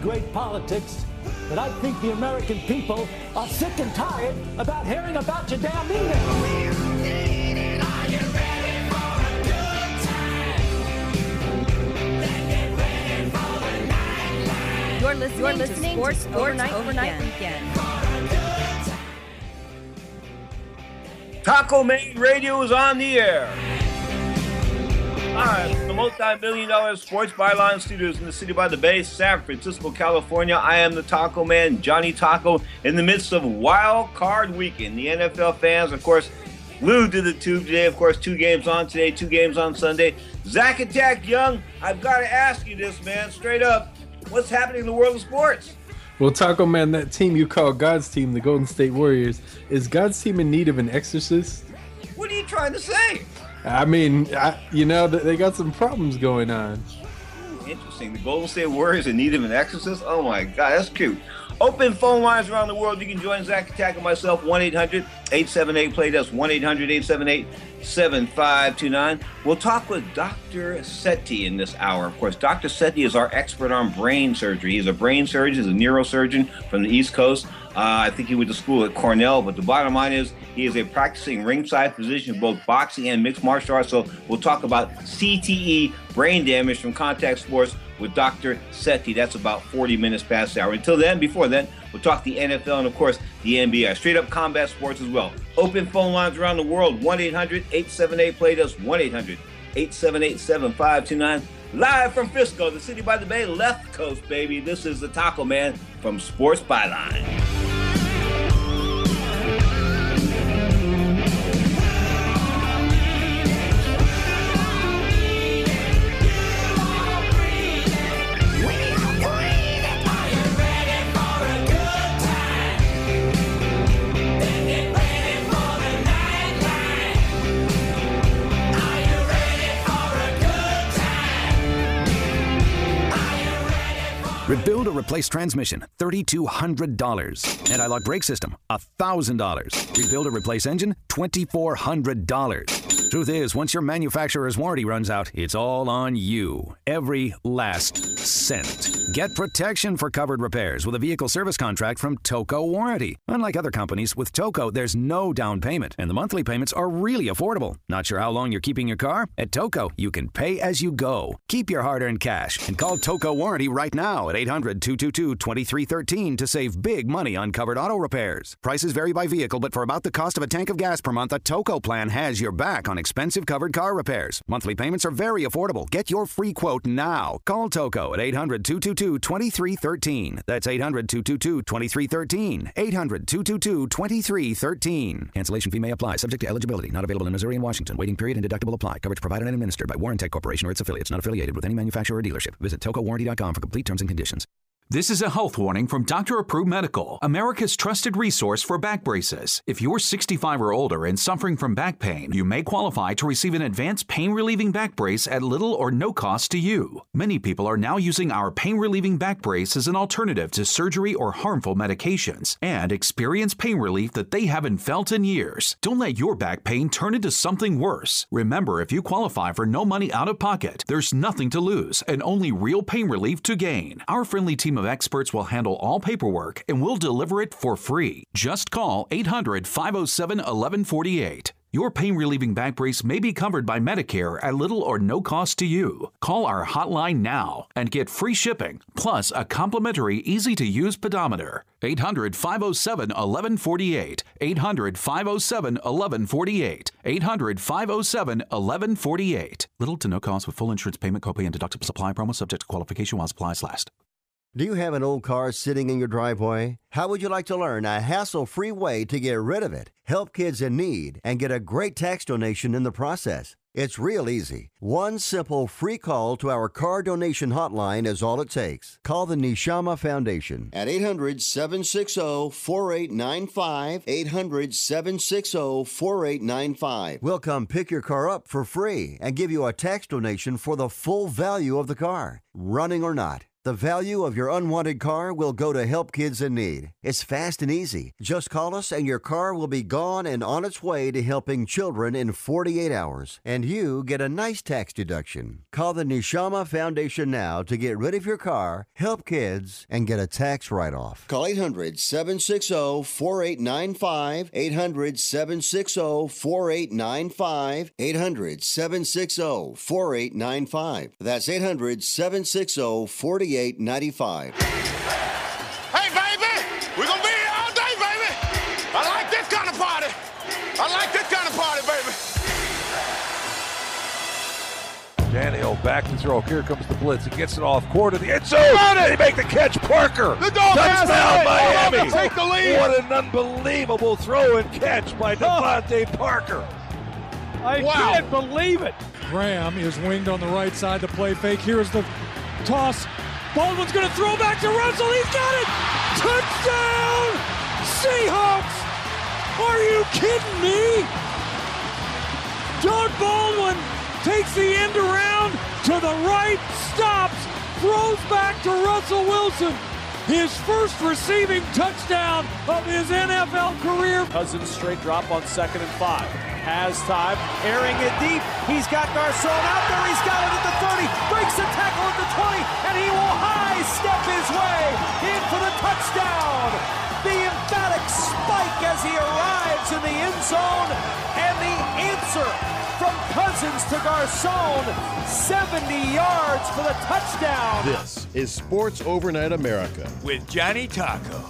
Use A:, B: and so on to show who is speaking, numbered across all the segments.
A: great politics, but I think the American people are sick and tired about hearing about your damn email.
B: You're listening to Sports Overnight Weekend.
C: Taco Man Radio is on the air. Live from the multi-million-dollar Sports Byline Studios in the City by the Bay, San Francisco, California. I am the Taco Man, Johnny Taco, in the midst of Wild Card Weekend. The NFL fans, of course, glued to the tube today. Of course, 2 games on today, 2 games on Sunday. Zach Attack Young, I've got to ask you this, man, straight up. What's happening in the world of sports?
D: Well, Taco Man, that team you call God's team, the Golden State Warriors, is God's team in need of an exorcist?
C: What are you trying to say?
D: I mean, they got some problems going on.
C: Interesting. The Golden State Warriors in need of an exorcist? Oh, my God, that's cute. Open phone lines around the world. You can join Zach Attack and myself, 1-800-878-PLAY. That's 1-800-878-7529. We'll talk with Dr. Sethi in this hour. Of course, Dr. Sethi is our expert on brain surgery. He's a brain surgeon. He's a neurosurgeon from the East Coast. I think he went to school at Cornell, but the bottom line is he is a practicing ringside physician, both boxing and mixed martial arts. So we'll talk about CTE, brain damage from contact sports, with Dr. Sethi. That's about 40 minutes past the hour. Until then, before then, we'll talk the NFL and, of course, the NBA. Straight up combat sports as well. Open phone lines around the world, 1-800-878-PLAY. That's 1-800-878-7529. Live from Frisco, the City by the Bay, left coast, baby. This is the Taco Man from Sports Byline.
E: Rebuild or replace transmission, $3,200. Anti-lock brake system, $1,000. Rebuild or replace engine, $2,400. Truth is, once your manufacturer's warranty runs out, it's all on you. Every last cent. Get protection for covered repairs with a vehicle service contract from Toco Warranty. Unlike other companies, with Toco, there's no down payment, and the monthly payments are really affordable. Not sure how long you're keeping your car? At Toco, you can pay as you go. Keep your hard-earned cash and call Toco Warranty right now at 800-222-2313 to save big money on covered auto repairs. Prices vary by vehicle, but for about the cost of a tank of gas per month, a Toco plan has your back on expensive covered car repairs. Monthly payments are very affordable. Get your free quote now. Call Toco at 800-222-2313. That's 800-222-2313. 800-222-2313. Cancellation fee may apply. Subject to eligibility. Not available in Missouri and Washington. Waiting period and deductible apply. Coverage provided and administered by Warrantech Corporation or its affiliates. Not affiliated with any manufacturer or dealership. Visit TocoWarranty.com for complete terms and conditions.
F: This is a health warning from Dr. Approved Medical, America's trusted resource for back braces. If you're 65 or older and suffering from back pain, you may qualify to receive an advanced pain-relieving back brace at little or no cost to you. Many people are now using our pain-relieving back brace as an alternative to surgery or harmful medications and experience pain relief that they haven't felt in years. Don't let your back pain turn into something worse. Remember, if you qualify for no money out of pocket, there's nothing to lose and only real pain relief to gain. Our friendly team of experts will handle all paperwork and will deliver it for free. Just call 800-507-1148. Your pain-relieving back brace may be covered by Medicare at little or no cost to you. Call our hotline now and get free shipping, plus a complimentary, easy-to-use pedometer. 800-507-1148. 800-507-1148. 800-507-1148. Little to no cost with full insurance payment, copay, and deductible supply promo subject to qualification while supplies last.
G: Do you have an old car sitting in your driveway? How would you like to learn a hassle-free way to get rid of it, help kids in need, and get a great tax donation in the process? It's real easy. One simple free call to our car donation hotline is all it takes. Call the Neshama Foundation at 800-760-4895, 800-760-4895. We'll come pick your car up for free and give you a tax donation for the full value of the car, running or not. The value of your unwanted car will go to Help Kids in Need. It's fast and easy. Just call us and your car will be gone and on its way to helping children in 48 hours. And you get a nice tax deduction. Call the Nishama Foundation now to get rid of your car, help kids, and get a tax write-off. Call 800-760-4895. 800-760-4895. 800-760-4895. That's 800-760-4895. Hey, baby!
H: We're gonna be here all day, baby! I like this kind of party! I like this kind of party, baby!
I: Tannehill back to throw. Here comes the blitz. He gets it off court of the end zone. They make the catch. Parker.
H: The dog has
I: Touchdown, Miami.
H: Take the lead.
I: What an unbelievable throw and catch by Devontae Parker.
A: I can't believe it. Graham is winged on the right side to play fake. Here's the toss. Baldwin's going to throw back to Russell. He's got it. Touchdown, Seahawks. Are you kidding me? Doug Baldwin takes the end around to the right, stops, throws back to Russell Wilson. His first receiving touchdown of his NFL career.
J: Cousins straight drop on 2nd and 5. Has time, airing it deep. He's got Garcon out there. He's got it at the 30. Breaks the tackle at the 20. And he will high step his way in for the touchdown. The emphatic spike as he arrives in the end zone. And the answer from Cousins to Garcon, 70 yards for the touchdown.
K: This is Sports Overnight America
I: With Johnny Taco.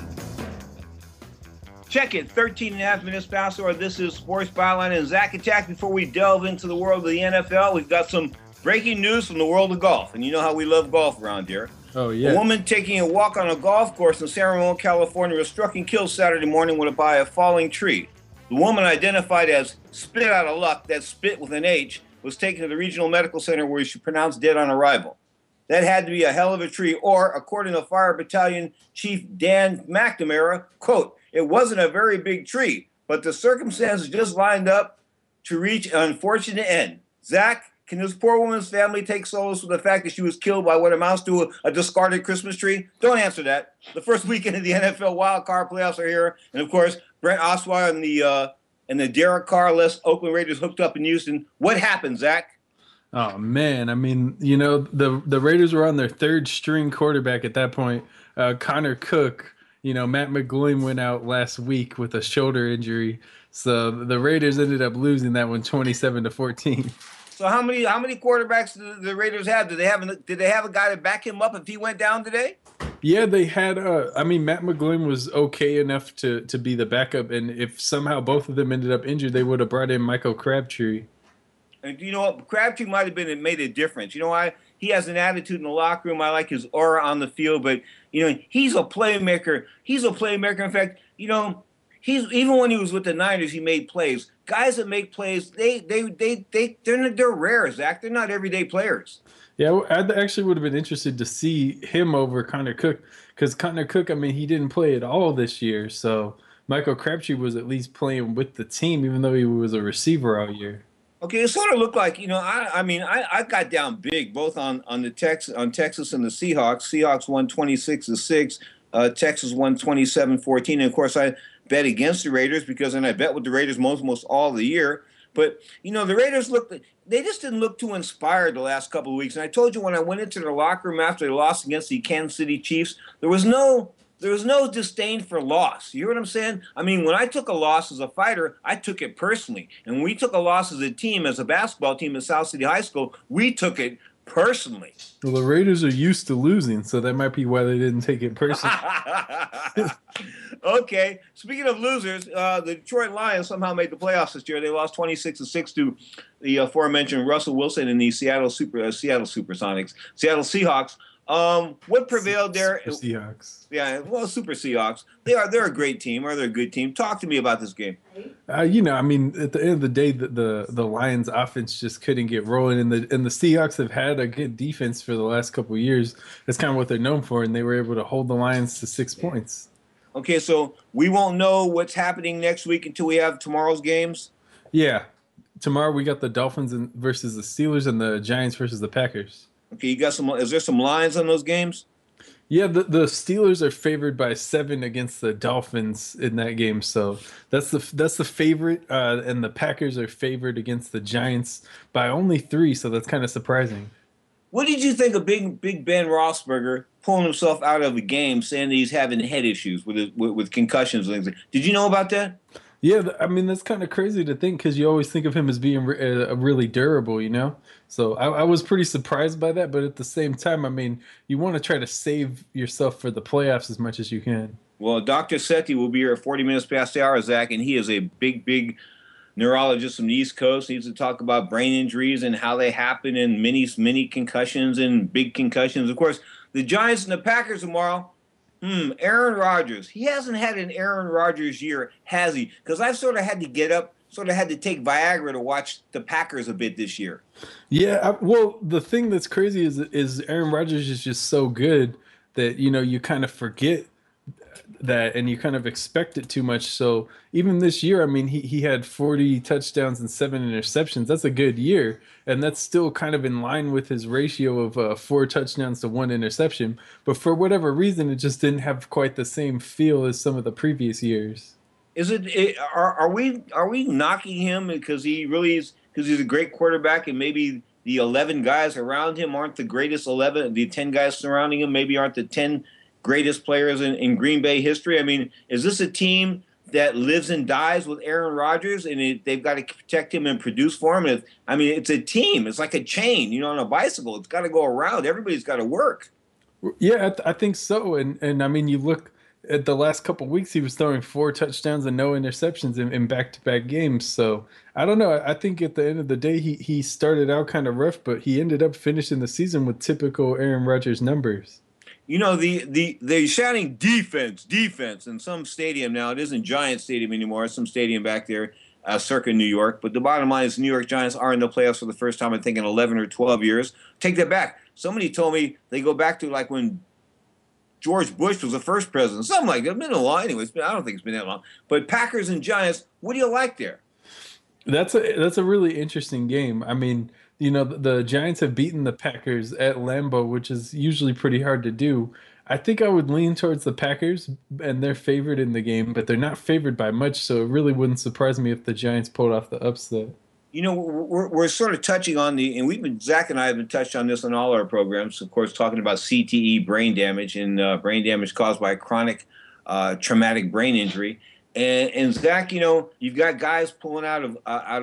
C: Check it, 13 and a half minutes past, or this is Sports Byline and Zach Attack. Before we delve into the world of the NFL, we've got some breaking news from the world of golf. And you know how we love golf around here.
D: Oh, yeah.
C: A woman taking a walk on a golf course in San Ramon, California, was struck and killed Saturday morning by a falling tree. The woman, identified as Spit Out of Luck, that's spit with an H, was taken to the regional medical center where she pronounced dead on arrival. That had to be a hell of a tree, or, according to Fire Battalion Chief Dan McNamara, quote, "It wasn't a very big tree, but the circumstances just lined up to reach an unfortunate end." Zach, can this poor woman's family take solace with the fact that she was killed by what amounts to a discarded Christmas tree? Don't answer that. The first weekend of the NFL wildcard playoffs are here, and of course, Brent Osweiler and the Derek Carr-less Oakland Raiders hooked up in Houston. What happened, Zach?
D: Oh, man. I mean, you know, the Raiders were on their third string quarterback at that point. Connor Cook, you know, Matt McGloin went out last week with a shoulder injury. So the Raiders ended up losing that one 27-14.
C: So how many quarterbacks do the Raiders have? Did they have a guy to back him up if he went down today?
D: Yeah, they had Matt McGloin was okay enough to be the backup, and if somehow both of them ended up injured, they would have brought in Michael Crabtree.
C: And you know what? Crabtree might have made a difference. You know why? He has an attitude in the locker room. I like his aura on the field, but you know, he's a playmaker. He's a playmaker. In fact, you know, even when he was with the Niners, he made plays. Guys that make plays, they're rare, Zach. They're not everyday players.
D: Yeah, I actually would have been interested to see him over Connor Cook, because Connor Cook, I mean, he didn't play at all this year. So Michael Crabtree was at least playing with the team, even though he was a receiver all year.
C: Okay, it sort of looked like, you know, I got down big both on Texas and the Seahawks. Seahawks won 26-6. Texas won 27-14. And of course, I bet against the Raiders and I bet with the Raiders most all the year. But you know, the Raiders they just didn't look too inspired the last couple of weeks. And I told you when I went into their locker room after they lost against the Kansas City Chiefs, there was no disdain for loss. You hear what I'm saying? I mean, when I took a loss as a fighter, I took it personally. And when we took a loss as a team, as a basketball team at South City High School, we took it personally.
D: Well, the Raiders are used to losing, so that might be why they didn't take it personally.
C: Okay. Speaking of losers, the Detroit Lions somehow made the playoffs this year. They lost 26-6 to the aforementioned Russell Wilson and the Seattle Seahawks. What prevailed there?
D: Super Seahawks.
C: Yeah, well, Super Seahawks. They're a great team, or they're a good team. Talk to me about this game.
D: You know, I mean, at the end of the day, the Lions' offense just couldn't get rolling, and the Seahawks have had a good defense for the last couple of years. That's kind of what they're known for, and they were able to hold the Lions to 6 points.
C: Okay, so we won't know what's happening next week until we have tomorrow's games?
D: Yeah. Tomorrow we got the Dolphins versus the Steelers and the Giants versus the Packers.
C: Okay, you got some. Is there some lines on those games?
D: Yeah, the Steelers are favored by 7 against the Dolphins in that game, so that's the favorite, and the Packers are favored against the Giants by only 3, so that's kind of surprising.
C: What did you think of Big Ben Roethlisberger pulling himself out of the game, saying that he's having head issues with concussions and things? Did you know about that?
D: Yeah, I mean, that's kind of crazy to think because you always think of him as being really durable, you know? So I was pretty surprised by that, but at the same time, I mean, you want to try to save yourself for the playoffs as much as you can.
C: Well, Dr. Sethi will be here at 40 minutes past the hour, Zach, and he is a big neurologist from the East Coast. He needs to talk about brain injuries and how they happen and many concussions and big concussions. Of course, the Giants and the Packers tomorrow. Aaron Rodgers. He hasn't had an Aaron Rodgers year, has he? Because I've sort of had to get up, sort of had to take Viagra to watch the Packers a bit this year.
D: Yeah, well, the thing that's crazy is Aaron Rodgers is just so good that, you know, you kind of forget that and you kind of expect it too much. So even this year, I mean, he had 40 touchdowns and 7 interceptions. That's a good year. And that's still kind of in line with his ratio of 4 touchdowns to 1 interception. But for whatever reason, it just didn't have quite the same feel as some of the previous years.
C: Are we knocking him because he really is, because he's a great quarterback and maybe the 11 guys around him aren't the greatest 11, the 10 guys surrounding him maybe aren't the 10 greatest players in Green Bay history? I mean, is this a team that lives and dies with Aaron Rodgers and they've got to protect him and produce for him? It's a team. It's like a chain, you know, on a bicycle. It's got to go around. Everybody's got to work.
D: Yeah, I think so. And I mean, you look at the last couple of weeks, he was throwing 4 touchdowns and no interceptions in back-to-back games. So I don't know. I think at the end of the day, he started out kind of rough, but he ended up finishing the season with typical Aaron Rodgers numbers.
C: You know, they're shouting defense in some stadium now. It isn't Giant Stadium anymore. It's some stadium back there, circa New York. But the bottom line is the New York Giants are in the playoffs for the first time, I think, in 11 or 12 years. Take that back. Somebody told me they go back to like when George Bush was the first president. Something like that. It's been a long anyway. I don't think it's been that long. But Packers and Giants, what do you like there?
D: That's a really interesting game. I mean, you know, the Giants have beaten the Packers at Lambeau, which is usually pretty hard to do. I think I would lean towards the Packers, and they're favored in the game, but they're not favored by much, so it really wouldn't surprise me if the Giants pulled off the upset.
C: You know, we're sort of touching on Zach and I have been touched on this on all our programs, of course, talking about CTE, brain damage, and brain damage caused by chronic traumatic brain injury. And Zach, you know, you've got guys pulling out of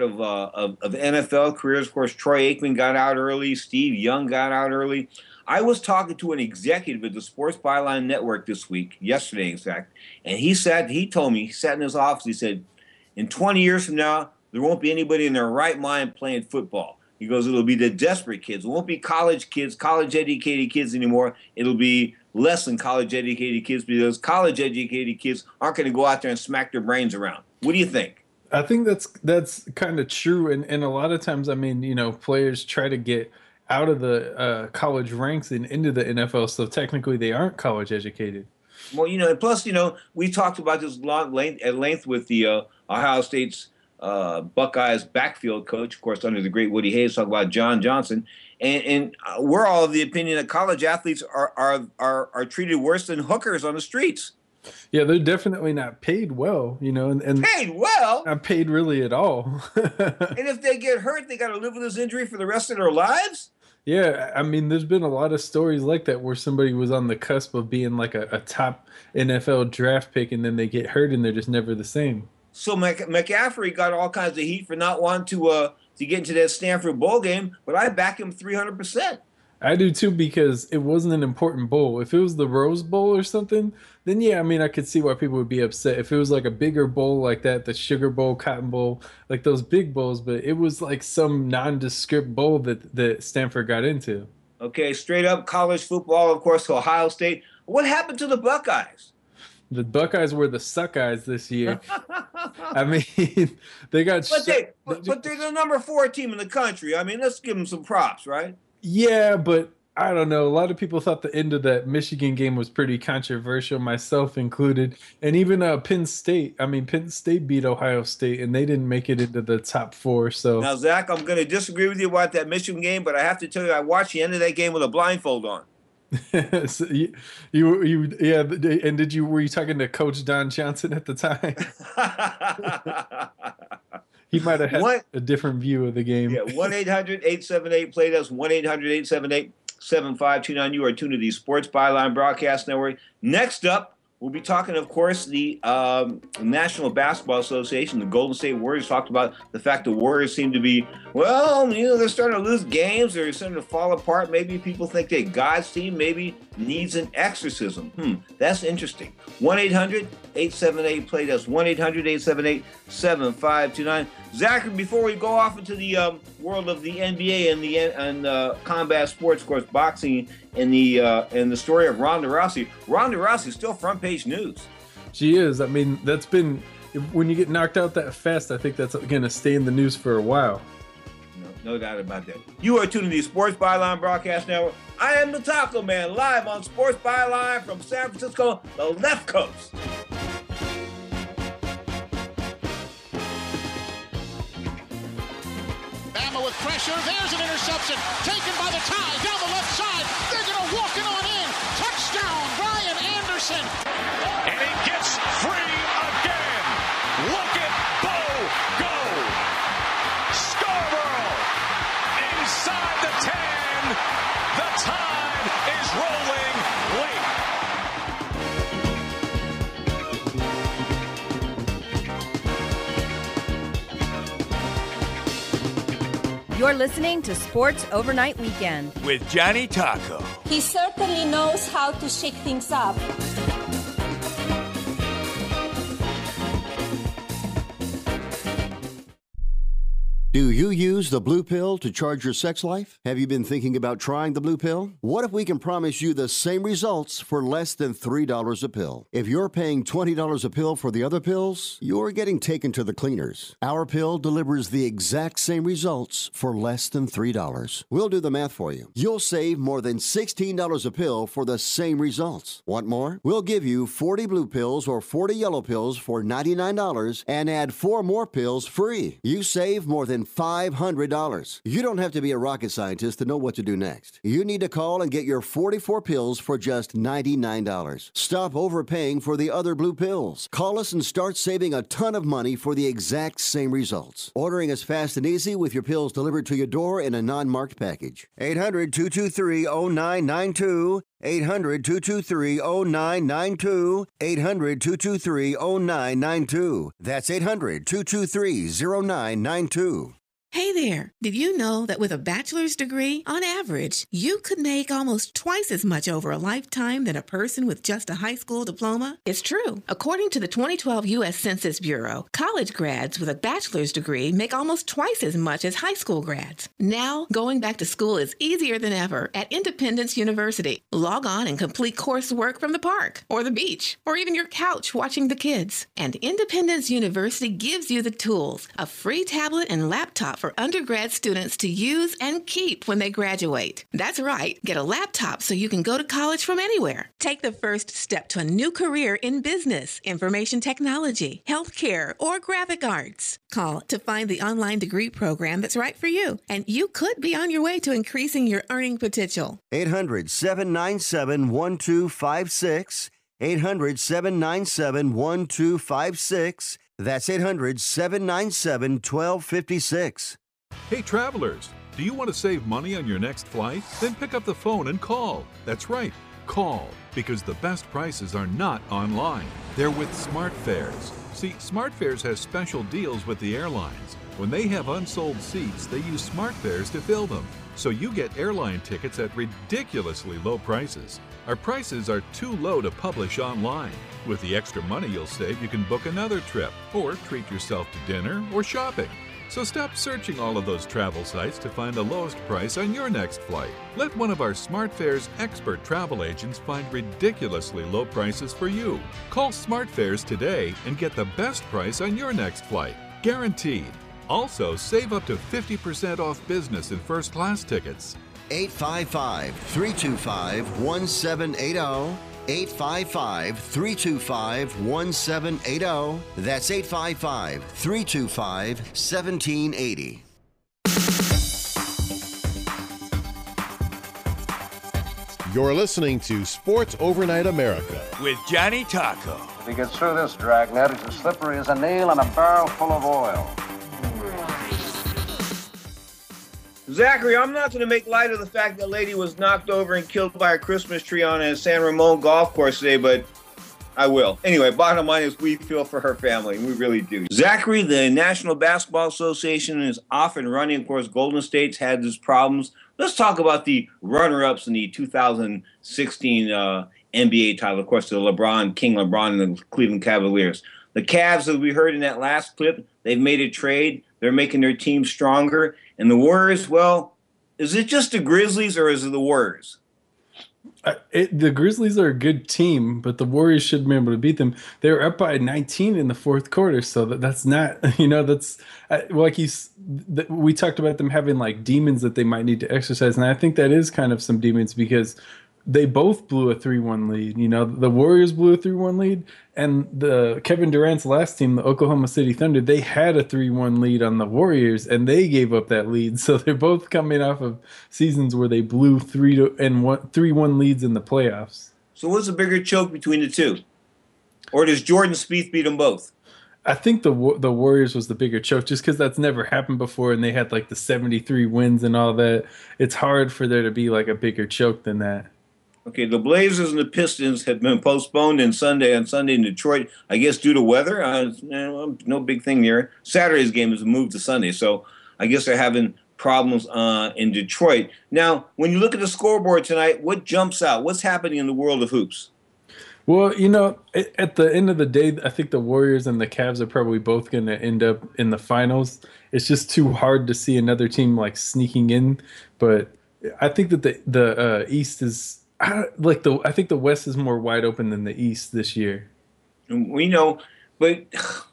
C: NFL careers. Of course, Troy Aikman got out early. Steve Young got out early. I was talking to an executive at the Sports Byline Network yesterday, in fact, and he sat in his office. He said, in 20 years from now, there won't be anybody in their right mind playing football. He goes, it'll be the desperate kids. It won't be college kids, college-educated kids anymore. It'll be less than college-educated kids because college-educated kids aren't going to go out there and smack their brains around. What do you think?
D: I think that's kind of true. And a lot of times, I mean, you know, players try to get out of the college ranks and into the NFL, so technically they aren't college-educated.
C: Well, you know, and plus, you know, we talked about this at length with the Ohio State's Buckeyes backfield coach, of course, under the great Woody Hayes, talk about John Johnson. And we're all of the opinion that college athletes are treated worse than hookers on the streets.
D: Yeah, they're definitely not paid well, you know, and
C: paid well,
D: not paid really at all.
C: And if they get hurt, they got to live with this injury for the rest of their lives.
D: Yeah, I mean, there's been a lot of stories like that where somebody was on the cusp of being like a top NFL draft pick, and then they get hurt, and they're just never the same.
C: So McCaffrey got all kinds of heat for not wanting to get into that Stanford bowl game, but I back him 300%.
D: I do too, because it wasn't an important bowl. If it was the Rose Bowl or something, then yeah, I mean, I could see why people would be upset. If it was like a bigger bowl like that, the Sugar Bowl, Cotton Bowl, like those big bowls, but it was like some nondescript bowl that Stanford got into.
C: Okay, straight up college football, of course, Ohio State. What happened to the Buckeyes?
D: The Buckeyes were the Suckeyes this year. I mean, they got...
C: But they're the number 4 team in the country. I mean, let's give them some props, right?
D: Yeah, but I don't know. A lot of people thought the end of that Michigan game was pretty controversial, myself included. And even Penn State beat Ohio State, and they didn't make it into the top 4. So
C: now, Zach, I'm going to disagree with you about that Michigan game, but I have to tell you, I watched the end of that game with a blindfold on.
D: So and were you talking to Coach Don Johnson at the time? He might have had a different view of the game.
C: Yeah, 1-800-878-PLAY-US, 1-800-878-7529. You are tuned to the Sports Byline Broadcast Network. Next up, we'll be talking, of course, the National Basketball Association. The Golden State Warriors talked about the fact the Warriors seem to be, they're starting to lose games. They're starting to fall apart. Maybe people think that God's team maybe needs an exorcism. That's interesting. 1-800-878-PLAY. That's 1-800-878-7529. Zachary, before we go off into the world of the NBA and combat sports, of course, boxing, and the story of Ronda Rousey. Ronda Rousey is still front page news.
D: She is. I mean, that's been, when you get knocked out that fast, I think that's going to stay in the news for a while.
C: No doubt about that. You are tuning to the Sports Byline Broadcast Network. I am the Taco Man, live on Sports Byline from San Francisco, the left coast.
H: Bama with pressure. There's an interception taken by the Tide down the left side. They're going to walk it on in. Touchdown, Brian Anderson.
L: And he gets free again. Look at Bo go. Scarborough inside the 10. The Tide is rolling
B: late. You're listening to Sports Overnight Weekend
L: with Johnny Taco.
M: He certainly knows how to shake things up.
G: Do you use the Blue Pill to charge your sex life? Have you been thinking about trying the Blue Pill? What if we can promise you the same results for less than $3 a pill? If you're paying $20 a pill for the other pills, you're getting taken to the cleaners. Our pill delivers the exact same results for less than $3. We'll do the math for you. You'll save more than $16 a pill for the same results. Want more? We'll give you 40 blue pills or 40 yellow pills for $99 and add 4 more pills free. You save more than $500. You don't have to be a rocket scientist to know what to do next. You need to call and get your 44 pills for just $99. Stop overpaying for the other blue pills. Call us and start saving a ton of money for the exact same results. Ordering is fast and easy with your pills delivered to your door in a non-marked package. 800-223-0992. 800-223-0992. 800-223-0992. That's 800-223-0992.
N: Hey there, did you know that with a bachelor's degree, on average, you could make almost twice as much over a lifetime than a person with just a high school diploma? It's true. According to the 2012 U.S. Census Bureau, college grads with a bachelor's degree make almost twice as much as high school grads. Now, going back to school is easier than ever at Independence University. Log on and complete coursework from the park, or the beach, or even your couch watching the kids. And Independence University gives you the tools, a free tablet and laptop for undergrad students to use and keep when they graduate. That's right, get a laptop so you can go to college from anywhere. Take the first step to a new career in business, information technology, healthcare, or graphic arts. Call to find the online degree program that's right for you, and you could be on your way to increasing your earning potential.
G: 800-797-1256. 800-797-1256. That's 800-797-1256.
O: Hey, travelers, do you want to save money on your next flight? Then pick up the phone and call. That's right, call, because the best prices are not online. They're with SmartFares. See, SmartFares has special deals with the airlines. When they have unsold seats, they use SmartFares to fill them. So you get airline tickets at ridiculously low prices. Our prices are too low to publish online. With the extra money you'll save, you can book another trip or treat yourself to dinner or shopping. So stop searching all of those travel sites to find the lowest price on your next flight. Let one of our SmartFares expert travel agents find ridiculously low prices for you. Call SmartFares today and get the best price on your next flight. Guaranteed. Also, save up to 50% off business and first class tickets.
G: 855-325-1780. 855-325-1780. That's 855-325-1780.
K: You're listening to Sports Overnight America
L: with Johnny Taco.
P: If he gets through this dragnet, he's as slippery as a nail in a barrel full of oil.
C: Zachary, I'm not going to make light of the fact that lady was knocked over and killed by a Christmas tree on a San Ramon golf course today, but I will. Anyway, bottom line is we feel for her family, and we really do. Zachary, the National Basketball Association is off and running. Of course, Golden State's had these problems. Let's talk about the runner-ups in the 2016 NBA title. Of course, King LeBron and the Cleveland Cavaliers. The Cavs, as we heard in that last clip, they've made a trade. They're making their team stronger. And the Warriors, well, is it just the Grizzlies or is it the Warriors?
D: The Grizzlies are a good team, but the Warriors should be able to beat them. They were up by 19 in the fourth quarter, so that's not, that's like we talked about them having like demons that they might need to exercise, and I think that is kind of some demons because they both blew a 3-1 lead. The Warriors blew a 3-1 lead, and the Kevin Durant's last team, the Oklahoma City Thunder, they had a 3-1 lead on the Warriors, and they gave up that lead. So they're both coming off of seasons where they blew 3-1 leads in the playoffs.
C: So what's the bigger choke between the two? Or does Jordan Spieth beat them both?
D: I think the Warriors was the bigger choke just because that's never happened before, and they had like the 73 wins and all that. It's hard for there to be like a bigger choke than that.
C: Okay, the Blazers and the Pistons have been postponed on Sunday in Detroit, I guess due to weather. No big thing there. Saturday's game is moved to Sunday, so I guess they're having problems in Detroit. Now, when you look at the scoreboard tonight, what jumps out? What's happening in the world of hoops?
D: Well, at the end of the day, I think the Warriors and the Cavs are probably both going to end up in the finals. It's just too hard to see another team like sneaking in, but I think that the East is I think the West is more wide open than the East this year.
C: We know, but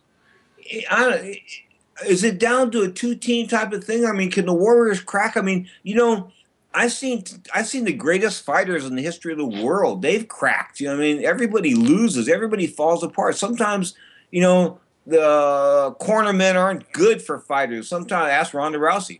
C: is it down to a two-team type of thing? I mean, can the Warriors crack? I mean, I've seen the greatest fighters in the history of the world. They've cracked. I mean, everybody loses. Everybody falls apart. Sometimes, the cornermen aren't good for fighters. Sometimes, ask Ronda Rousey.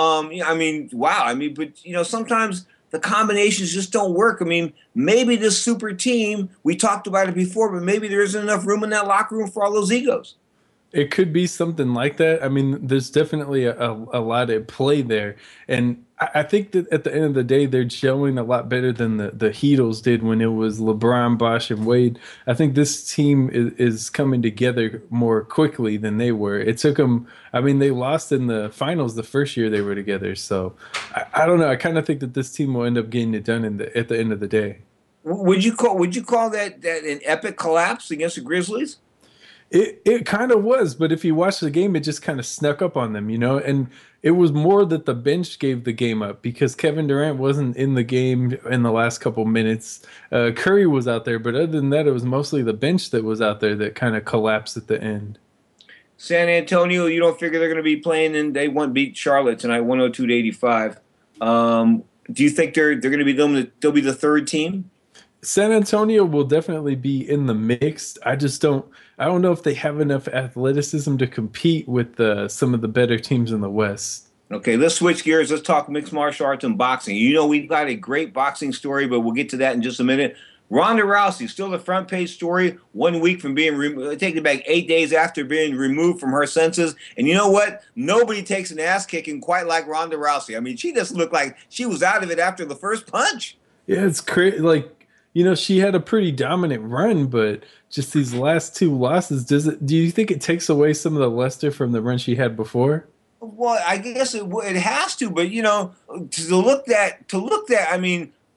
C: But sometimes the combinations just don't work. I mean, maybe this super team, we talked about it before, but maybe there isn't enough room in that locker room for all those egos.
D: It could be something like that. I mean, there's definitely a lot at play there. And I think that at the end of the day, they're showing a lot better than the Heatles did when it was LeBron, Bosh, and Wade. I think this team is coming together more quickly than they were. It took them, they lost in the finals the first year they were together. So I don't know. I kind of think that this team will end up getting it done at the end of the day.
C: Would you call that an epic collapse against the Grizzlies?
D: It kind of was, but if you watch the game, it just kind of snuck up on them, and it was more that the bench gave the game up because Kevin Durant wasn't in the game in the last couple minutes. Curry was out there, but other than that, it was mostly the bench that was out there that kind of collapsed at the end.
C: San Antonio, you don't figure they're going to be playing, and they beat Charlotte tonight, 102-85. Do you think they're going to be they'll be the third team?
D: San Antonio will definitely be in the mix. I don't know if they have enough athleticism to compete with some of the better teams in the West.
C: Okay, let's switch gears. Let's talk mixed martial arts and boxing. We've got a great boxing story, but we'll get to that in just a minute. Ronda Rousey, still the front page story, 1 week from being taken back 8 days after being removed from her senses. And you know what? Nobody takes an ass kicking quite like Ronda Rousey. I mean, she just looked like she was out of it after the first punch.
D: Yeah, it's crazy. She had a pretty dominant run, but just these last two losses, do you think it takes away some of the luster from the run she had before?
C: Well, I guess it has to, but to look that,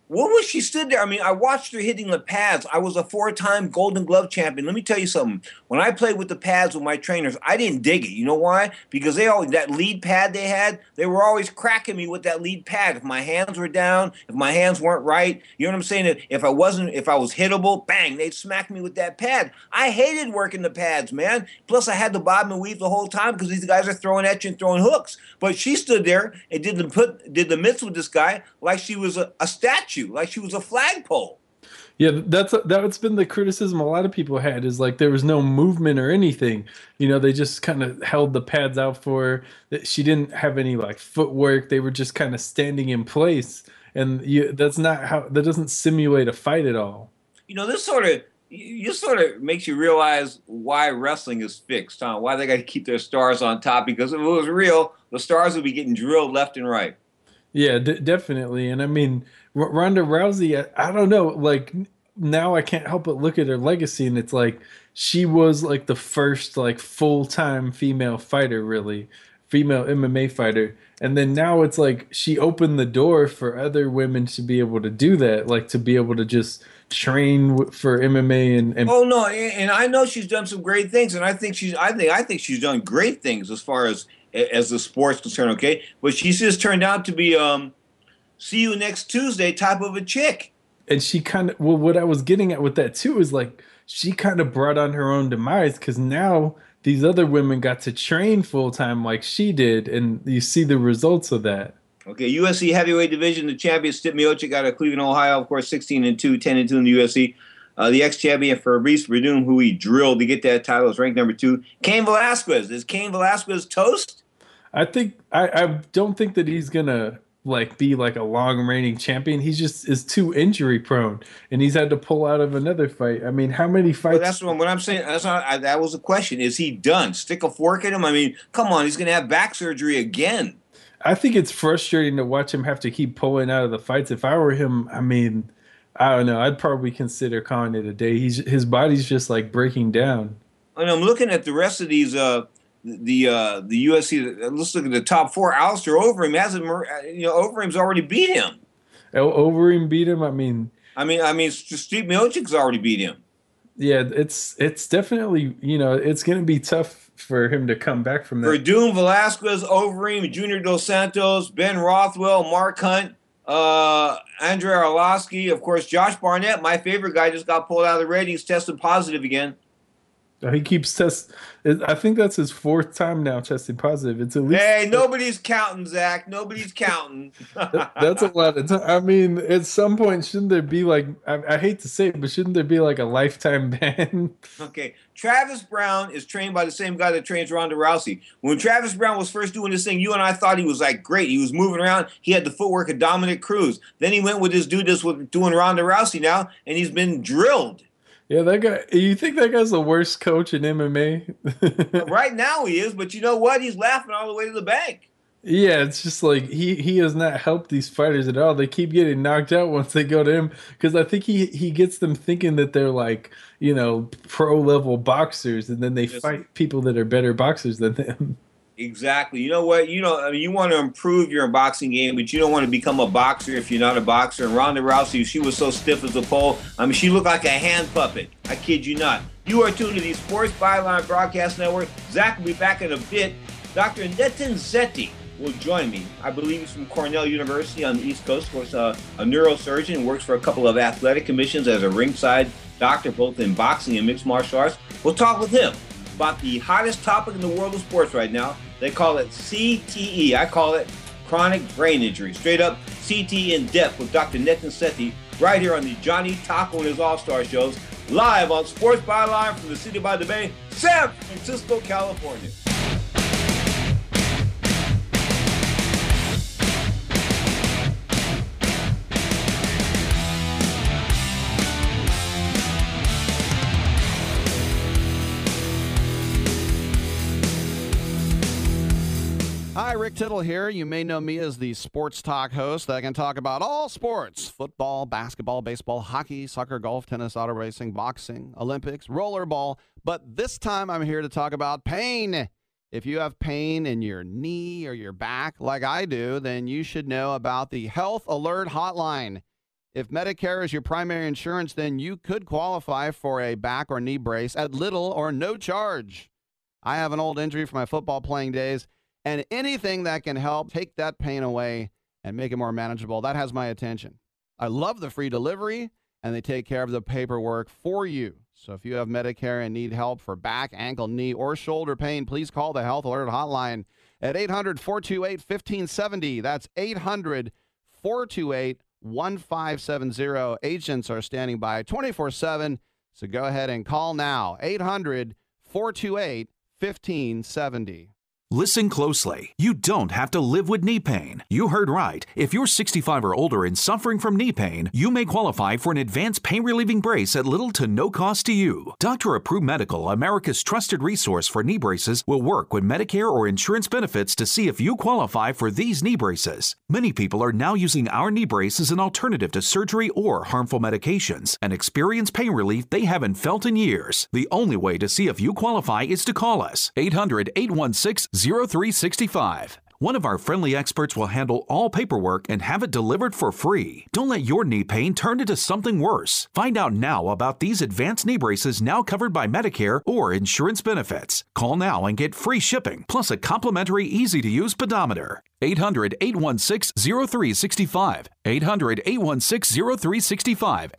C: What was she stood there? I mean, I watched her hitting the pads. I was a 4-time Golden Glove champion. Let me tell you something. When I played with the pads with my trainers, I didn't dig it. You know why? Because that lead pad they had, they were always cracking me with that lead pad. If my hands were down, if my hands weren't right, you know what I'm saying? If I was hittable, bang, they'd smack me with that pad. I hated working the pads, man. Plus, I had to bob and weave the whole time because these guys are throwing at you and throwing hooks. But she stood there and did the mitts with this guy like she was a statue. Like she was a flagpole.
D: Yeah, that's been the criticism a lot of people had, is like there was no movement or anything. You know, they just kind of held the pads out for her. She didn't have any like footwork. They were just kind of standing in place, and that doesn't simulate a fight at all.
C: You know, this sort of makes you realize why wrestling is fixed, huh? Why they got to keep their stars on top, because if it was real, the stars would be getting drilled left and right.
D: Yeah, definitely. And I mean, Ronda Rousey, I don't know, like now I can't help but look at her legacy, and it's like she was like the first like full-time female fighter, really, female MMA fighter. And then now it's like she opened the door for other women to be able to do that, like to be able to just train for MMA and
C: Oh no, and I know she's done some great things, and I think she's done great things as far as the sport's concerned, okay? But she's just turned out to be see you next Tuesday type of a chick.
D: And she kind of, well, what I was getting at with that too is like she kind of brought on her own demise, because now these other women got to train full time like she did, and you see the results of that.
C: Okay, UFC heavyweight division, the champion Stipe Miocic out of Cleveland, Ohio, of course, 16-2, 10-2 in the UFC. The ex-champion Fabrice Verdum, who he drilled to get that title, is ranked number 2. Cain Velasquez. Is Cain Velasquez toast?
D: I don't think that he's gonna like be like a long reigning champion. He just is too injury prone, and he's had to pull out of another fight. I mean, how many fights?
C: Well, that's what I'm saying. That was the question. Is he done? Stick a fork in him? I mean, come on, he's gonna have back surgery again.
D: I think it's frustrating to watch him have to keep pulling out of the fights. If I were him, I mean, I don't know. I'd probably consider calling it a day. His body's just like breaking down.
C: And I'm looking at the rest of these, the UFC. Let's look at the top 4. Alistair Overeem Overeem's already beat him.
D: Overeem beat him. I mean,
C: Stipe Miocic's already beat him.
D: Yeah, it's definitely, it's going to be tough for him to come back from that.
C: Verdum, Velasquez, Overeem, Junior Dos Santos, Ben Rothwell, Mark Hunt, Andrei Arlovsky, of course, Josh Barnett, my favorite guy, just got pulled out of the ratings, tested positive again.
D: He keeps I think that's his 4th time now testing positive. It's at least.
C: Hey, nobody's counting, Zach. Nobody's counting.
D: That's a lot of time. I mean, at some point, shouldn't there be like, I hate to say it, but shouldn't there be like a lifetime ban?
C: Okay. Travis Brown is trained by the same guy that trains Ronda Rousey. When Travis Brown was first doing this thing, you and I thought he was like great. He was moving around. He had the footwork of Dominic Cruz. Then he went with this dude that's doing Ronda Rousey now, and he's been drilled.
D: Yeah, that guy. You think that guy's the worst coach in MMA?
C: Right now he is, but you know what? He's laughing all the way to the bank.
D: Yeah, it's just like he has not helped these fighters at all. They keep getting knocked out once they go to him, because I think he gets them thinking that they're like, pro level boxers, and then they fight people that are better boxers than them.
C: Exactly. You know what? You want to improve your boxing game, but you don't want to become a boxer if you're not a boxer. And Ronda Rousey, she was so stiff as a pole. I mean, she looked like a hand puppet. I kid you not. You are tuned to the Sports Byline Broadcast Network. Zach will be back in a bit. Dr. Nitin Sethi will join me. I believe he's from Cornell University on the East Coast. Of course, a neurosurgeon, works for a couple of athletic commissions as a ringside doctor, both in boxing and mixed martial arts. We'll talk with him about the hottest topic in the world of sports right now. They call it CTE. I call it chronic brain injury. Straight up CTE in depth with Dr. Nitin Sethi right here on the Johnny Taco and his All-Star shows, live on Sports Byline from the city by the bay, San Francisco, California.
Q: Hi, Rick Tittle here. You may know me as the sports talk host that can talk about all sports: football, basketball, baseball, hockey, soccer, golf, tennis, auto racing, boxing, Olympics, rollerball. But this time I'm here to talk about pain. If you have pain in your knee or your back like I do, then you should know about the Health Alert Hotline. If Medicare is your primary insurance, then you could qualify for a back or knee brace at little or no charge. I have an old injury from my football playing days, and anything that can help take that pain away and make it more manageable, that has my attention. I love the free delivery, and they take care of the paperwork for you. So if you have Medicare and need help for back, ankle, knee, or shoulder pain, please call the Health Alert Hotline at 800-428-1570. That's 800-428-1570. Agents are standing by 24/7, so go ahead and call now. 800-428-1570.
F: Listen closely. You don't have to live with knee pain. You heard right. If you're 65 or older and suffering from knee pain, you may qualify for an advanced pain-relieving brace at little to no cost to you. Dr. Approved Medical, America's trusted resource for knee braces, will work with Medicare or insurance benefits to see if you qualify for these knee braces. Many people are now using our knee brace as an alternative to surgery or harmful medications and experience pain relief they haven't felt in years. The only way to see if you qualify is to call us. 800-816-0365. One of our friendly experts will handle all paperwork and have it delivered for free. Don't let your knee pain turn into something worse. Find out now about these advanced knee braces now covered by Medicare or insurance benefits. Call now and get free shipping, plus a complimentary easy-to-use pedometer. 800-816-0365. 800-816-0365.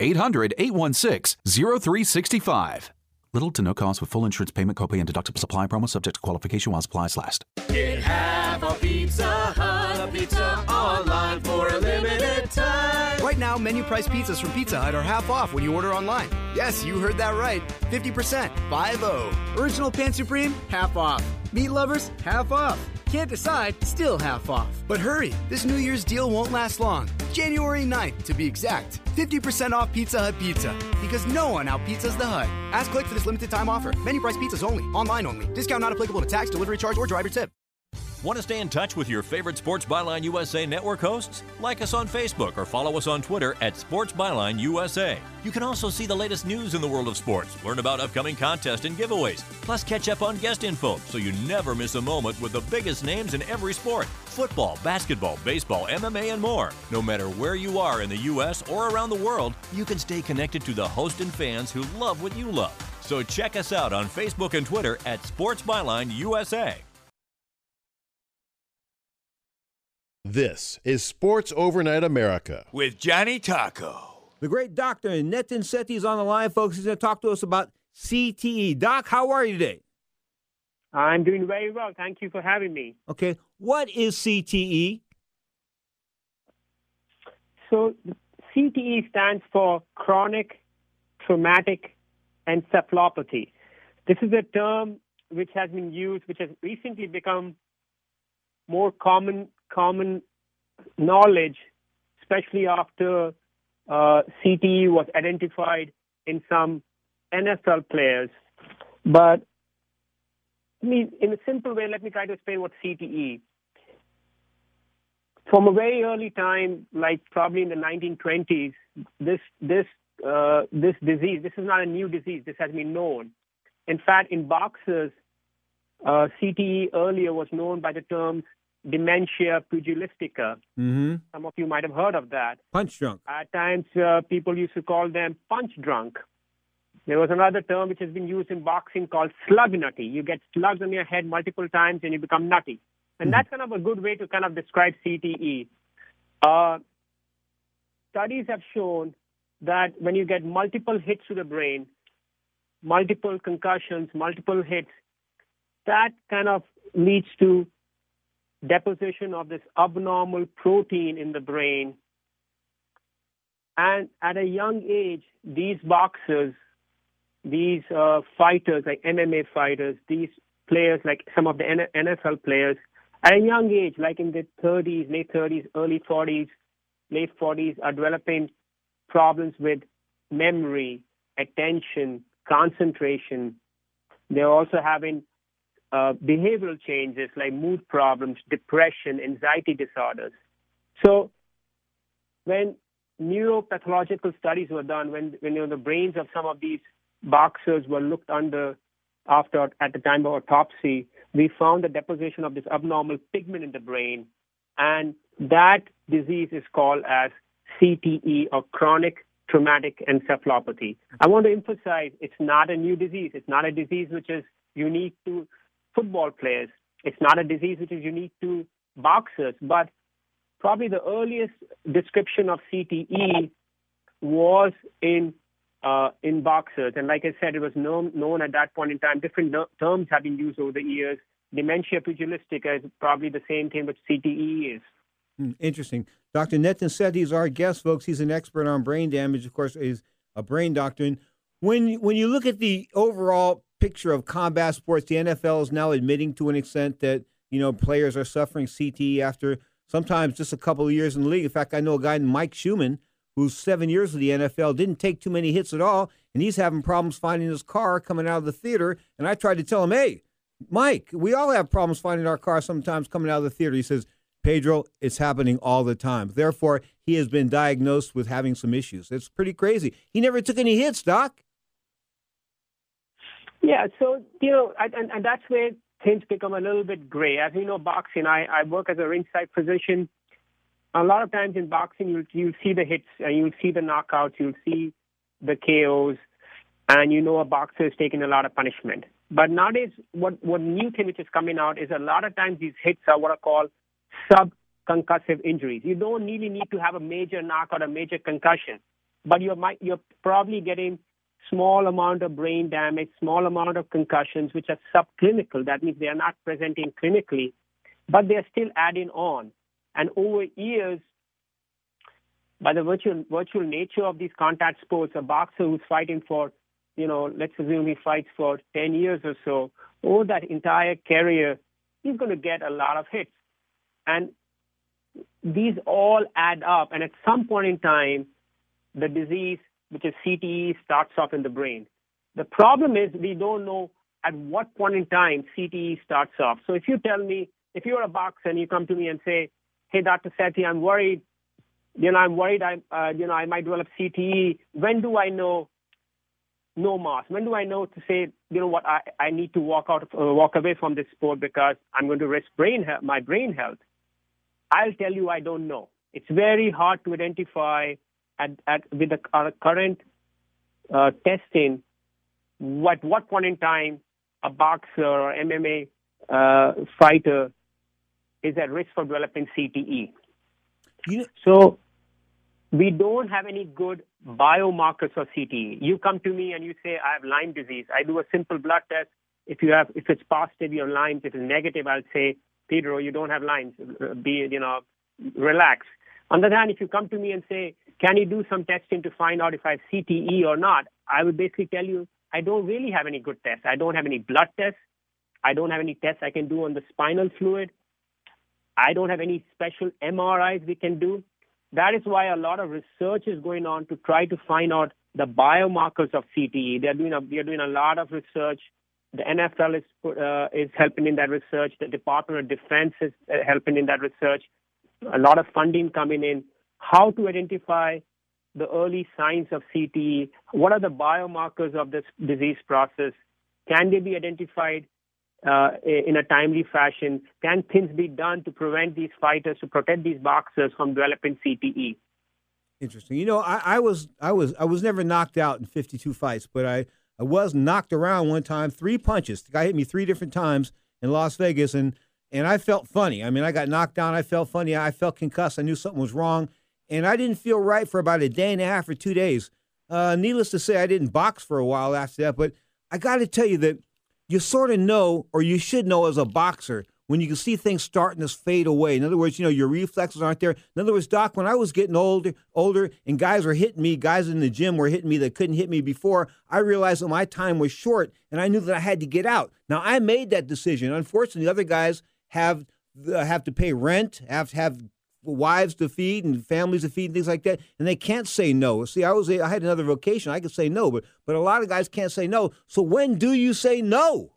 F: 800-816-0365. Little to no cost with full insurance payment, copay, and deductible supply promo subject to qualification while supplies last.
R: Get half a Pizza Hut pizza online for a limited time.
S: Right now, menu price pizzas from Pizza Hut are half off when you order online. Yes, you heard that right. 50%. 50. Original Pan Supreme, half off. Meat lovers, half off. Can't decide, still half off. But hurry, this New Year's deal won't last long. January 9th, to be exact. 50% off Pizza Hut pizza. Because no one out-pizzas the Hut. Ask Click for this limited time offer. Menu price pizzas only. Online only. Discount not applicable to tax, delivery charge, or driver tip.
T: Want to stay in touch with your favorite Sports Byline USA network hosts? Like us on Facebook or follow us on Twitter at Sports Byline USA. You can also see the latest news in the world of sports, learn about upcoming contests and giveaways, plus catch up on guest info so you never miss a moment with the biggest names in every sport. Football, basketball, baseball, MMA, and more. No matter where you are in the U.S. or around the world, you can stay connected to the host and fans who love what you love. So check us out on Facebook and Twitter at Sports Byline USA.
K: This is Sports Overnight America
U: with Johnny Taco.
V: The great doctor Nitin Sethi is on the line, folks. He's going to talk to us about CTE. Doc, how are you today?
W: I'm doing very well. Thank you for having me.
V: Okay. What is CTE?
W: So CTE stands for chronic traumatic encephalopathy. This is a term which has been used, which has recently become more common knowledge, especially after CTE was identified in some NFL players. But in a simple way, let me try to explain what CTE. From a very early time, like probably in the 1920s, this disease, this is not a new disease, this has been known. In fact, in boxers, CTE earlier was known by the terms dementia pugilistica.
V: Mm-hmm.
W: Some of you might have heard of that.
V: Punch drunk.
W: At times, people used to call them punch drunk. There was another term which has been used in boxing called slug nutty. You get slugs on your head multiple times and you become nutty. And that's kind of a good way to kind of describe CTE. Studies have shown that when you get multiple hits to the brain, multiple concussions, multiple hits, that kind of leads to deposition of this abnormal protein in the brain. And at a young age, these boxers, these fighters, like MMA fighters, these players, like some of the NFL players, at a young age, like in their 30s, late 30s, early 40s, late 40s, are developing problems with memory, attention, concentration. They're also having behavioral changes like mood problems, depression, anxiety disorders. So when neuropathological studies were done, when the brains of some of these boxers were looked under at the time of autopsy, we found the deposition of this abnormal pigment in the brain, and that disease is called as CTE, or chronic traumatic encephalopathy. I want to emphasize it's not a new disease. It's not a disease which is unique to football players. It's not a disease which is unique to boxers, but probably the earliest description of CTE was in boxers. And like I said, it was known at that point in time. Different terms have been used over the years. Dementia pugilistica is probably the same thing which CTE is.
V: Interesting. Dr. Nitin Sethi is our guest, folks. He's an expert on brain damage. Of course, he's a brain doctor. And when you look at the overall picture of combat sports, the NFL is now admitting to an extent that, players are suffering CTE after sometimes just a couple of years in the league. In fact, I know a guy named Mike Schumann, who's 7 years with the NFL, didn't take too many hits at all, and he's having problems finding his car coming out of the theater. And I tried to tell him, hey, Mike, we all have problems finding our car sometimes coming out of the theater. He says, Pedro, it's happening all the time. Therefore, he has been diagnosed with having some issues. It's pretty crazy. He never took any hits, Doc.
W: Yeah, so, and that's where things become a little bit gray. As you know, boxing, I work as a ringside physician. A lot of times in boxing, you'll see the hits, and you'll see the knockouts, you'll see the KOs, and a boxer is taking a lot of punishment. But nowadays, what new thing which is coming out is a lot of times these hits are what I call subconcussive injuries. You don't really need to have a major knockout, a major concussion, but you're probably getting small amount of brain damage, small amount of concussions, which are subclinical. That means they are not presenting clinically, but they're still adding on. And over years, by the virtual nature of these contact sports, a boxer who's fighting for, let's assume he fights for 10 years or so, over that entire career, he's going to get a lot of hits. And these all add up. And at some point in time, the disease, which is CTE, starts off in the brain. The problem is we don't know at what point in time CTE starts off. So if you tell me, if you're a boxer and you come to me and say, hey, Dr. Sethi, I'm worried, I might develop CTE. When do I know no mas? When do I know to say, what, I need to walk away from this sport because I'm going to risk my brain health? I'll tell you, I don't know. It's very hard to identify with the current testing what point in time a boxer or MMA fighter is at risk for developing CTE. So we don't have any good biomarkers for CTE. You come to me and you say, I have Lyme disease. I do a simple blood test. If it's positive, you have Lyme. If it's negative, I'll say, Pedro, you don't have Lyme. Relax. On the other hand, if you come to me and say, can you do some testing to find out if I have CTE or not? I would basically tell you, I don't really have any good tests. I don't have any blood tests. I don't have any tests I can do on the spinal fluid. I don't have any special MRIs we can do. That is why a lot of research is going on to try to find out the biomarkers of CTE. We are doing a lot of research. The NFL is helping in that research. The Department of Defense is helping in that research. A lot of funding coming in. How to identify the early signs of CTE? What are the biomarkers of this disease process? Can they be identified in a timely fashion? Can things be done to prevent these fighters, to protect these boxers from developing CTE?
V: Interesting. I was never knocked out in 52 fights, but I was knocked around one time, 3 punches. The guy hit me 3 different times in Las Vegas, and I felt funny. I mean, I got knocked down. I felt funny. I felt concussed. I knew something was wrong, and I didn't feel right for about a day and a half or 2 days. Needless to say, I didn't box for a while after that, but I got to tell you that you sort of know, or you should know as a boxer, when you can see things starting to fade away. In other words, your reflexes aren't there. In other words, Doc, when I was getting older and guys were hitting me, guys in the gym were hitting me that couldn't hit me before, I realized that my time was short, and I knew that I had to get out. Now, I made that decision. Unfortunately, other guys have to pay rent, have wives to feed and families to feed and things like that, and they can't say no. See, I had another vocation. I could say no, but a lot of guys can't say no. So when do you say no?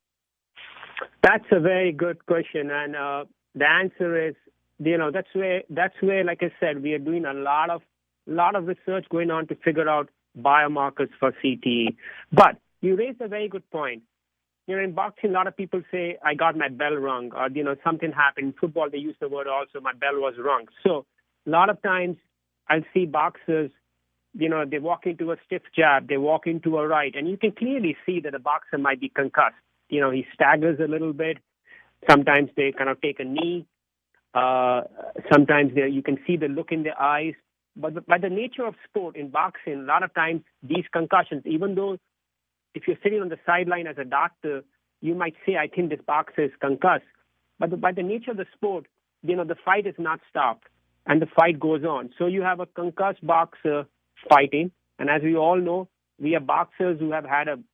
W: That's a very good question, and the answer is, that's where, like I said, we are doing a lot of research going on to figure out biomarkers for CTE. But you raised a very good point. In boxing, a lot of people say, I got my bell rung, or, something happened. In football, they use the word also, my bell was rung. So a lot of times I'll see boxers, they walk into a stiff jab, they walk into a right, and you can clearly see that the boxer might be concussed. He staggers a little bit. Sometimes they kind of take a knee. Sometimes you can see the look in their eyes. But by the nature of sport in boxing, a lot of times these concussions, even though if you're sitting on the sideline as a doctor, you might say, I think this boxer is concussed. But by the nature of the sport, the fight is not stopped and the fight goes on. So you have a concussed boxer fighting. And as we all know, we have boxers who have had a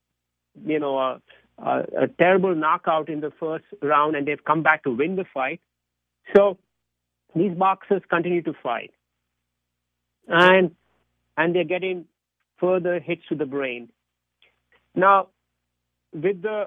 W: terrible knockout in the first round and they've come back to win the fight. So these boxers continue to fight. And they're getting further hits to the brain. Now, with the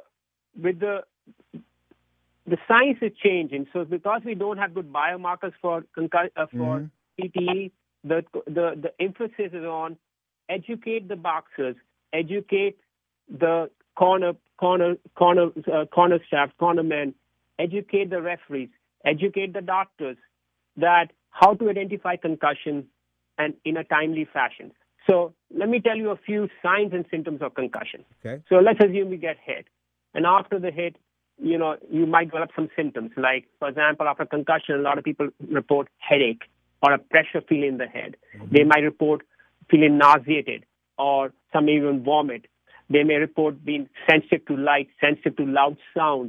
W: science is changing. So because we don't have good biomarkers for CTE, the emphasis is on educate the boxers, educate the corner staff, corner men, educate the referees, educate the doctors that how to identify concussion and in a timely fashion. So let me tell you a few signs and symptoms of concussion.
V: Okay.
W: So let's assume you get hit. And after the hit, you might develop some symptoms. Like, for example, after concussion, a lot of people report headache or a pressure feeling in the head. Mm-hmm. They might report feeling nauseated or some even vomit. They may report being sensitive to light, sensitive to loud sounds.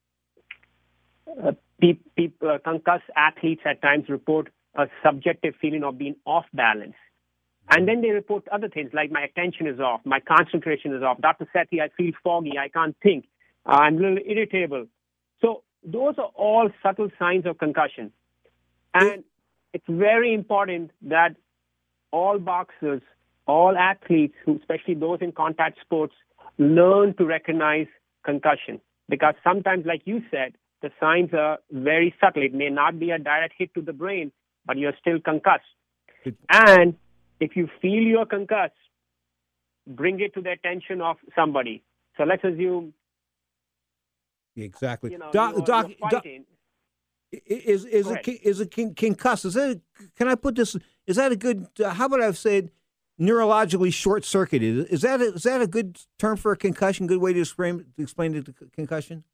W: Concussed athletes at times report a subjective feeling of being off balance. And then they report other things like my attention is off, my concentration is off. Dr. Sethi, I feel foggy, I can't think, I'm a little irritable. So those are all subtle signs of concussion. And it's very important that all boxers, all athletes, especially those in contact sports, learn to recognize concussion. Because sometimes, like you said, the signs are very subtle. It may not be a direct hit to the brain, but you're still concussed. And if you feel you're concussed, bring it to the attention of somebody. So let's assume.
V: Exactly.
W: You're
V: fighting. Is it concussed? Can I put this? Is that a good? How about I've said neurologically short-circuited? Is that a good term for a concussion? Good way to explain the concussion?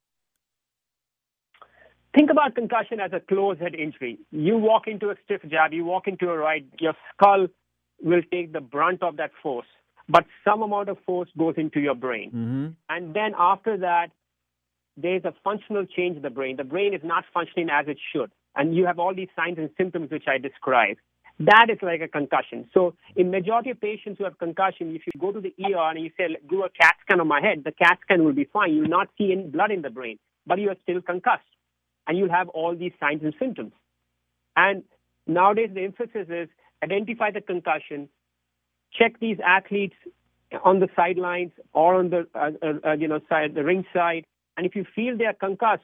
W: Think about concussion as a closed head injury. You walk into a stiff jab, you walk into a right, your skull will take the brunt of that force, but some amount of force goes into your brain.
V: Mm-hmm.
W: And then after that, there's a functional change in the brain. The brain is not functioning as it should. And you have all these signs and symptoms which I described. That is like a concussion. So in majority of patients who have concussion, if you go to the ER and you say, do a CAT scan on my head, the CAT scan will be fine. You will not see any blood in the brain, but you are still concussed. And you'll have all these signs and symptoms. And nowadays the emphasis is identify the concussion, check these athletes on the sidelines or on the the ring side, and if you feel they are concussed,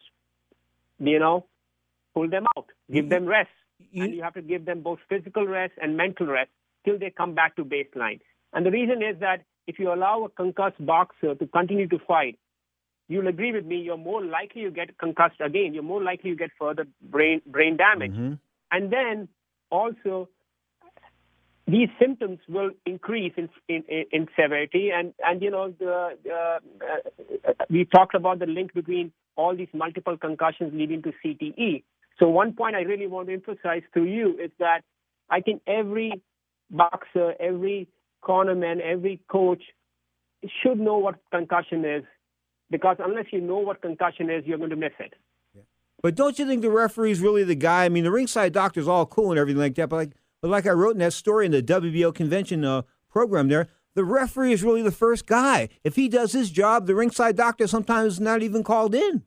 W: pull them out, give them rest, and you have to give them both physical rest and mental rest till they come back to baseline. And the reason is that if you allow a concussed boxer to continue to fight, you'll agree with me, you're more likely to get concussed again. You're more likely to get further brain damage. Mm-hmm. And then also, these symptoms will increase in severity. And we talked about the link between all these multiple concussions leading to CTE. So one point I really want to emphasize to you is that I think every boxer, every cornerman, every coach should know what concussion is. Because unless you know what concussion is, you're going to miss it.
V: Yeah. But don't you think the referee is really the guy? I mean, the ringside doctor's all cool and everything like that, but like I wrote in that story in the WBO convention program there, the referee is really the first guy. If he does his job, the ringside doctor sometimes is not even called in.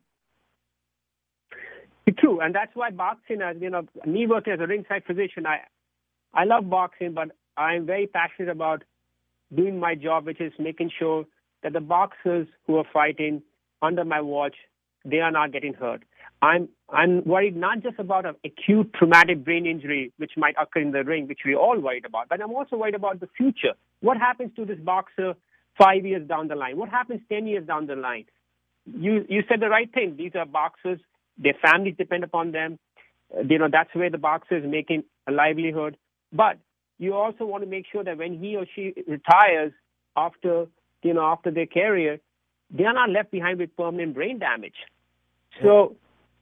W: True, and that's why boxing, as me working as a ringside physician, I love boxing, but I'm very passionate about doing my job, which is making sure that the boxers who are fighting under my watch, they are not getting hurt. I'm worried not just about an acute traumatic brain injury, which might occur in the ring, which we're all worried about, but I'm also worried about the future. What happens to this boxer 5 years down the line? What happens 10 years down the line? You said the right thing. These are boxers. Their families depend upon them. That's where the boxer is making a livelihood. But you also want to make sure that when he or she retires after their career, they are not left behind with permanent brain damage. So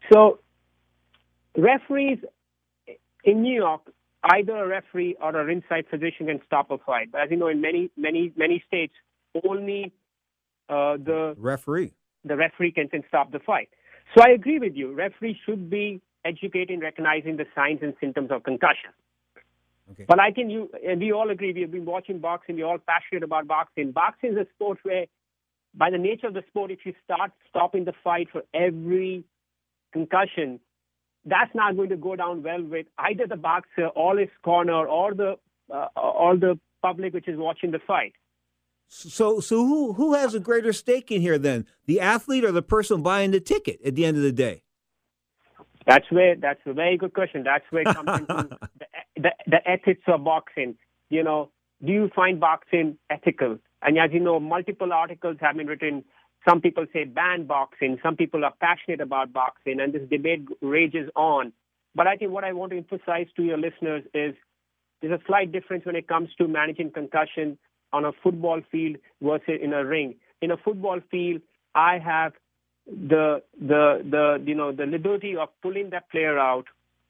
W: referees in New York, either a referee or a ringside physician can stop a fight. But as you know, in many states, only the
V: referee
W: can stop the fight. So I agree with you. Referees should be educated in recognizing the signs and symptoms of concussion.
V: Okay.
W: But I think we all agree. We've been watching boxing. We're all passionate about boxing. Boxing is a sport where, by the nature of the sport, if you start stopping the fight for every concussion, that's not going to go down well with either the boxer or his corner or the public which is watching the fight.
V: So who has a greater stake in here then? The athlete or the person buying the ticket at the end of the day?
W: That's a very good question. That's where it comes into the ethics of boxing. You know, do you find boxing ethical? And as you know, multiple articles have been written. Some people say ban boxing. Some people are passionate about boxing, and this debate rages on. But I think what I want to emphasize to your listeners is there's a slight difference when it comes to managing concussion on a football field versus in a ring. In a football field, I have the liberty of pulling that player out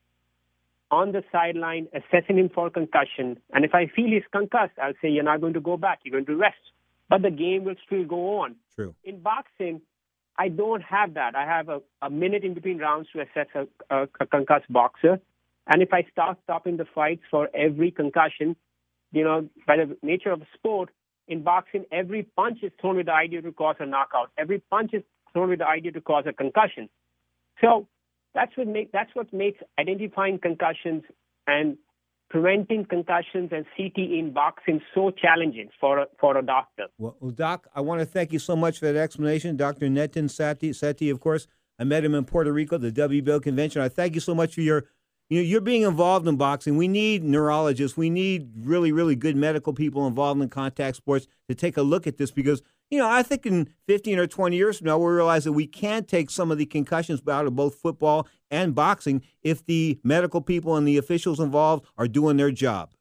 W: on the sideline, assessing him for concussion. And if I feel he's concussed, I'll say, you're not going to go back. You're going to rest. But the game will still go on.
V: True.
W: In boxing, I don't have that. I have a minute in between rounds to assess a concussed boxer. And if I start stopping the fights for every concussion, by the nature of the sport, in boxing, every punch is thrown with the idea to cause a knockout. Every punch is thrown with the idea to cause a concussion. So that's what makes identifying concussions and preventing concussions and CTE in boxing so challenging for a doctor.
V: Well, Doc, I want to thank you so much for that explanation. Dr. Nitin Sethi, of course, I met him in Puerto Rico, the WBO convention. I thank you so much for you're being involved in boxing. We need neurologists. We need really, really good medical people involved in contact sports to take a look at this because, I think in 15 or 20 years from now, we'll realize that we can take some of the concussions out of both football and boxing if the medical people and the officials involved are doing their job.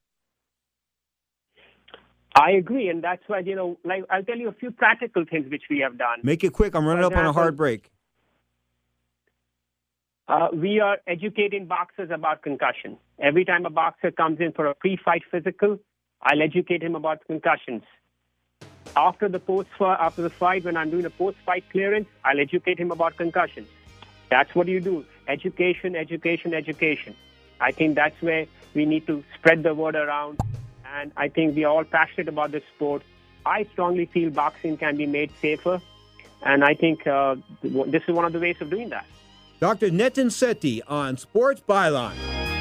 W: I agree, and that's why, I'll tell you a few practical things which we have done.
V: Make it quick. I'm running up on a hard break.
W: We are educating boxers about concussion. Every time a boxer comes in for a pre-fight physical, I'll educate him about concussions. After the fight, when I'm doing a post-fight clearance, I'll educate him about concussions. That's what you do. Education, education, education. I think that's where we need to spread the word around. And I think we are all passionate about this sport. I strongly feel boxing can be made safer. And I think this is one of the ways of doing that.
V: Dr. Nitin Sethi on Sports Byline.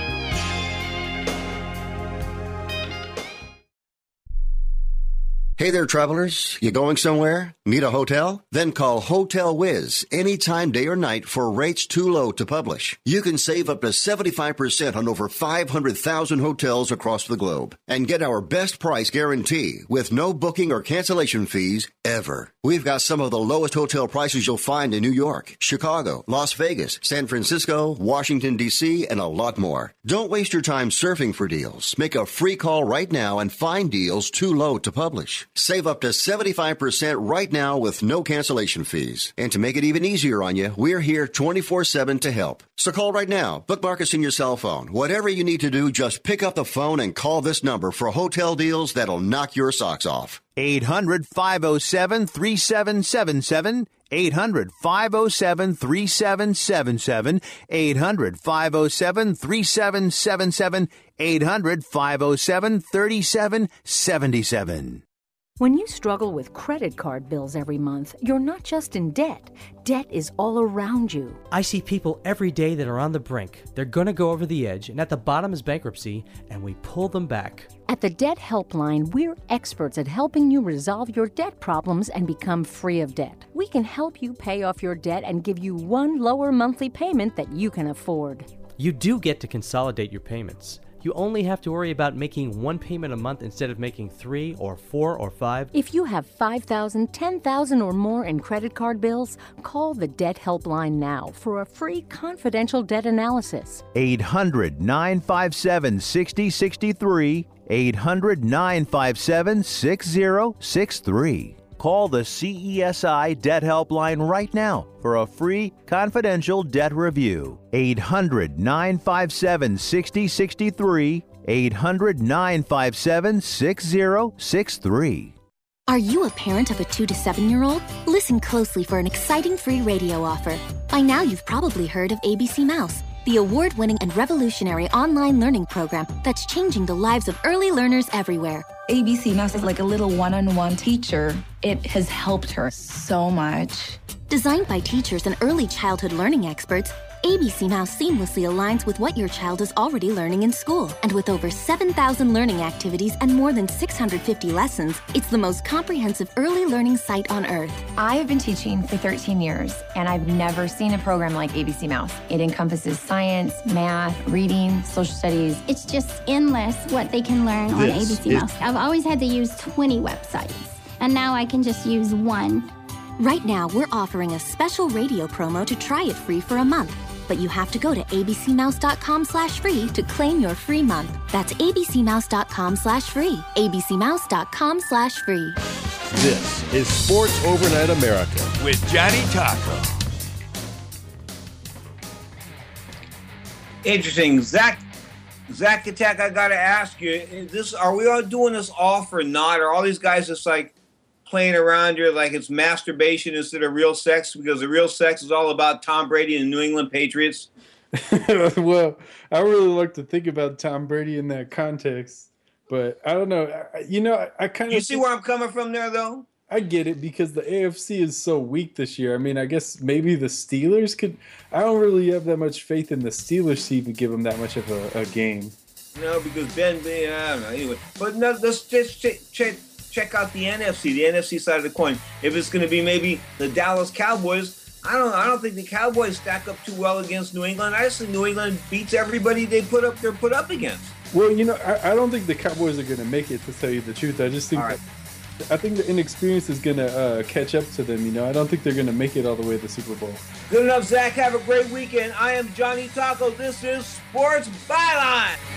G: Hey there, travelers. You going somewhere? Need a hotel? Then call Hotel Wiz anytime, day or night, for rates too low to publish. You can save up to 75% on over 500,000 hotels across the globe and get our best price guarantee with no booking or cancellation fees ever. We've got some of the lowest hotel prices you'll find in New York, Chicago, Las Vegas, San Francisco, Washington, D.C., and a lot more. Don't waste your time surfing for deals. Make a free call right now and find deals too low to publish. Save up to 75% right now with no cancellation fees. And to make it even easier on you, we're here 24/7 to help. So call right now. Bookmark us in your cell phone. Whatever you need to do, just pick up the phone and call this number for hotel deals that'll knock your socks off.
A: 800-507-3777. 800-507-3777. 800-507-3777. 800-507-3777.
E: When you struggle with credit card bills every month, you're not just in debt. Debt is all around you.
J: I see people every day that are on the brink. They're going to go over the edge, and at the bottom is bankruptcy, and we pull them back.
E: At the Debt Helpline, we're experts at helping you resolve your debt problems and become free of debt. We can help you pay off your debt and give you one lower monthly payment that you can afford.
J: You do get to consolidate your payments. You only have to worry about making one payment a month instead of making 3 or 4 or 5.
E: If you have $5,000, $10,000 or more in credit card bills, call the Debt Helpline now for a free confidential debt analysis.
A: 800-957-6063. 800-957-6063. Call the CESI Debt Helpline right now for a free confidential debt review. 800-957-6063. 800-957-6063.
B: Are you a parent of a 2 to 7-year-old? Listen closely for an exciting free radio offer. By now, you've probably heard of ABC Mouse, the award-winning and revolutionary online learning program that's changing the lives of early learners everywhere.
H: ABC Mouse is like a little one-on-one teacher. It has helped her so much.
B: Designed by teachers and early childhood learning experts, ABC Mouse seamlessly aligns with what your child is already learning in school. And with over 7,000 learning activities and more than 650 lessons, it's the most comprehensive early learning site on earth.
H: I have been teaching for 13 years, and I've never seen a program like ABC Mouse. It encompasses science, math, reading, social studies.
I: It's just endless what they can learn on ABC Mouse. I've always had to use 20 websites, and now I can just use one.
B: Right now, we're offering a special radio promo to try it free for a month. But you have to go to abcmouse.com/free to claim your free month. That's abcmouse.com/free. abcmouse.com/free.
K: This is Sports Overnight America
U: with Johnny Taco.
C: Interesting. Zach Attack, I got to ask you, are we all doing this all for naught? Are all these guys just like playing around here like it's masturbation instead of real sex, because the real sex is all about Tom Brady and the New England Patriots?
D: Well, I really like to think about Tom Brady in that context, but I don't know. I kind of...
C: You see where I'm coming from there, though?
D: I get it, because the AFC is so weak this year. I mean, I guess maybe the Steelers could... I don't really have that much faith in the Steelers to even give them that much of a game.
C: No, because I don't know. Anyway, but no, let's just check out the NFC side of the coin. If it's going to be maybe the Dallas Cowboys, I don't think the Cowboys stack up too well against New England. I just think New England beats everybody they're put up against.
D: Well, I don't think the Cowboys are going to make it, to tell you the truth. I just think I think the inexperience is going to catch up to them. I don't think they're going to make it all the way to the Super Bowl.
C: Good enough, Zach. Have a great weekend. I am Johnny Taco. This is Sports Byline.